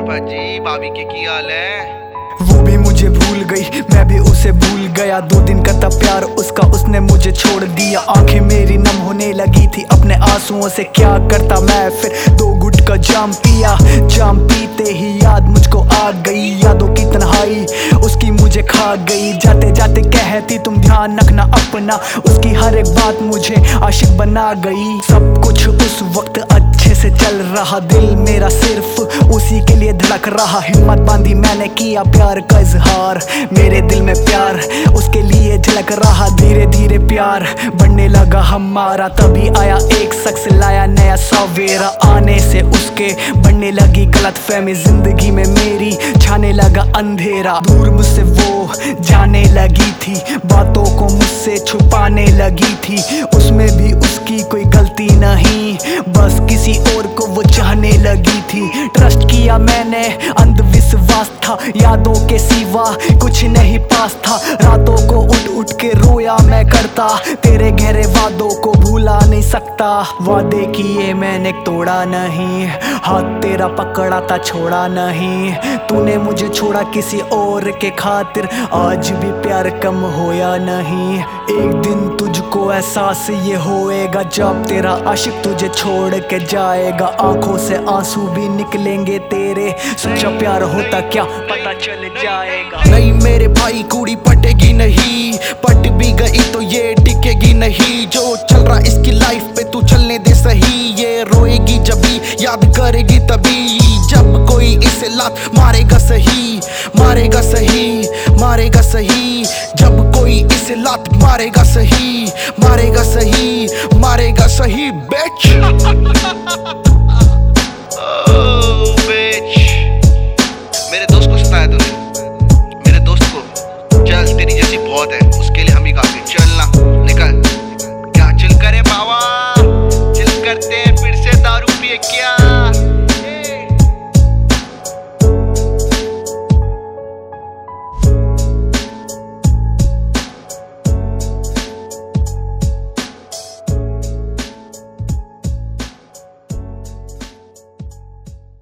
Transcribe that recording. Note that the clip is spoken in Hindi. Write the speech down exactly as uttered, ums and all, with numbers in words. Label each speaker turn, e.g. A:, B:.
A: भाजी भाभी के की हाल है?
B: वो भी मुझे भूल गई, मैं भी उसे भूल गया। दो दिन का था प्यार उसका, उसने मुझे छोड़ दिया। आंखें मेरी नम होने लगी थी अपने आंसुओं से, क्या करता मैं फिर। दो घुट का जाम पिया, जाम पीते ही याद मुझको आ गई। यादों की तन्हाई उसकी मुझे खा गई। जाते जाते कहती तुम ध्यान रखना अपना, उसकी हर एक बात मुझे आशिक बना गई। सब कुछ उस वक्त अच्छे से चल रहा, दिल मेरा सिर्फ उसी के लिए धड़क रहा। हिम्मत बांधी मैंने किया प्यार का इजहार, मेरे दिल में प्यार उसके लिए झलक रहा। धीरे धीरे प्यार बढ़ने लगा हमारा, तभी आया एक शख्स लाया नया सवेरा। आने से उसके बढ़ने लगी गलतफहमी, जिंदगी में मेरी छाने लगा अंधेरा। दूर मुझसे वो जाने लगी थी, बातों को मुझसे छुपाने लगी थी। उसमें भी उसकी कोई गलती नहीं, बस किसी और को वो चाहने लगी थी। ट्रस्ट किया मैंने, अंधविश्वास था, यादों के सिवा कुछ नहीं पास था। रातों को उठ उठ के रोया मैं करता, तेरे गहरे वादों को भूला नहीं सकता। वादे किए मैंने तोड़ा नहीं, हाथ तेरा पकड़ा था छोड़ा नहीं। तूने मुझे छोड़ा किसी और के खातिर, आज भी प्यार कम होया नहीं। एक दिन तुझको एहसास ये होएगा, जब तेरा आशिक तुझे छोड़ के जाएगा। आंखों से आंसू भी निकलेंगे तेरे, सच्चा प्यार होता क्या पता चल जाएगा।
C: नहीं मेरे भाई कुड़ी पटेगी नहीं, पट भी गई तो ये टिकेगी नहीं। जो चल रहा इसकी लाइफ पे तू चलने दे सही, ये रोएगी जब भी याद करेगी तभी। जब कोई इसे लात मारेगा सही, मारेगा सही, मारेगा सही। जब कोई इसे लात मारेगा सही, मारेगा सही, मारेगा सही। बेच